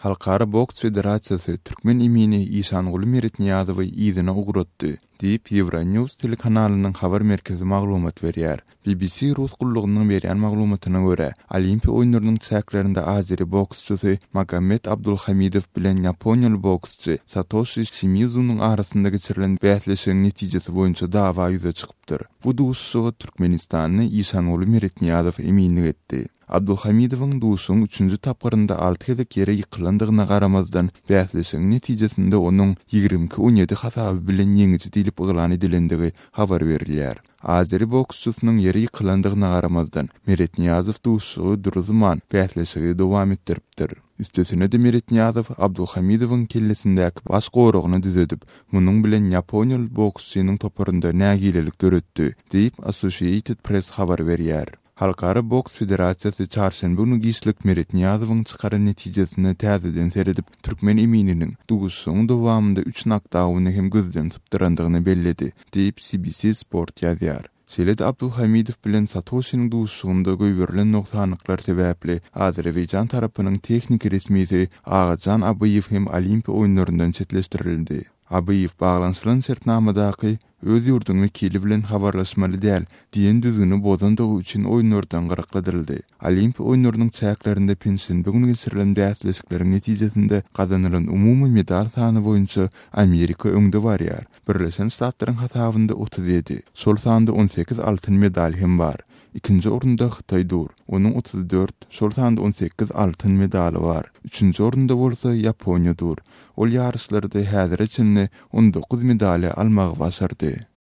Halkara Boks Federasyasy Türkmen emini İşanguly Meretniýazowy ýzyna ugratdy diýip Euronews telekanalynyň habar merkezi maglumat berýär. BBC Rus gullugynyň berýän maglumatyna görä, Olimpiýa oýunlarynyň çäklerinde Azeri boksçysy Magomed Abdulhamidow bilen Ýaponiýaly boksçy Satoshi Shimizu'nyň arasynda geçirilen bäsleşigiň netijesi boýunça dawa ýüze çykypdyr. Bu duşsugy Türkmenistanyň İşanguly Meretniýazow eminlik etdi. Abdulhamidowyň duşuň 3-nji tapgyrynda 6 gezek ýere ýykylandygyna garamazdan bäsleşigiň netijesinde onuň 22-17 hasaby bilen ýeňiji diýilip uzalan edilendigi habar berilýär. Azeri boksçysynyň ýere ýykylandygyna garamazdan Meretniýazow duşugy duruzman bäsleşigi dowam etdiripdir. Üstesine de Meretniýazow Abdulhamidowyň kellesindäki baş goragyny düzedip, munyň bilen Ýaponiýaly boksçynyň toparynda nägilelik göretdi, diýip Associated Press habar berýär. Halkara Boks Federasyasy çarşamba günü giýişlik Meretniýazowyň çykaran netijesini täzeden seredip, Türkmen emininiň duşugyň dowamında 3 knockdowny hem gözden tutdurandygyny belledi, diýip CBC Sport ýazýar. Şeýle Abdulhamidow bilen Satoshi'niň duşugynda göýberilen noksanlyklar sebäpli Azerbaýjan tarapynyň teknik resmisi Agajan Abaýew hem Olimpiýa oýunlaryndan çetleşdirildi. Abaýew baglanşylan şertnamadaky öz ýurdun wekili bilen habarlaşmaly däl diýen düzüni bozandygy üçin oýunlardan garakladyrildy. Olimpiýa oýunlarynyň çäklerinde pensiýa bugün geçirilen bäsleşikleriň netijesinde kazanylan umumy medal sany boýunça Amerika öňde barýar. Birleşen Ştatlaryň hasabynda 37, şol sanda 18 altyn medal hem bar. İkinci orunda Xitay dur. Onun 34, şol sanda 18 altyn medali var. Üçüncü orunda bolsa Ýaponiýa dur. Ol ýarışlarda häzir içinde 19 medali almagy başardy.